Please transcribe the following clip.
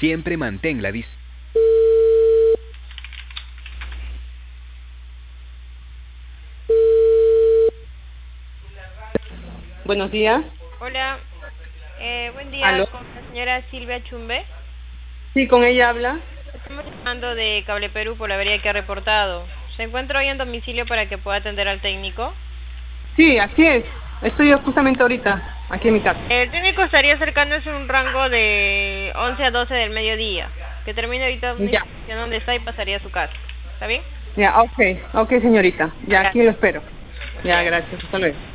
Siempre mantén la distancia. Buenos días. Hola, buen día ¿Aló? con la señora Silvia Chumbe. Sí, con ella habla. Estamos llamando de Cable Perú por la avería que ha reportado. ¿Se encuentra hoy en domicilio para que pueda atender al técnico? Sí, así es. Estoy justamente ahorita, aquí en mi casa. El técnico estaría acercándose en un rango de 11 a 12 del mediodía, que termine ahorita una Ya, inspección donde está y pasaría a su casa. ¿Está bien? ya, ok, señorita. Ya, aquí lo Gracias. espero. Buen Ya, día. gracias. Hasta luego.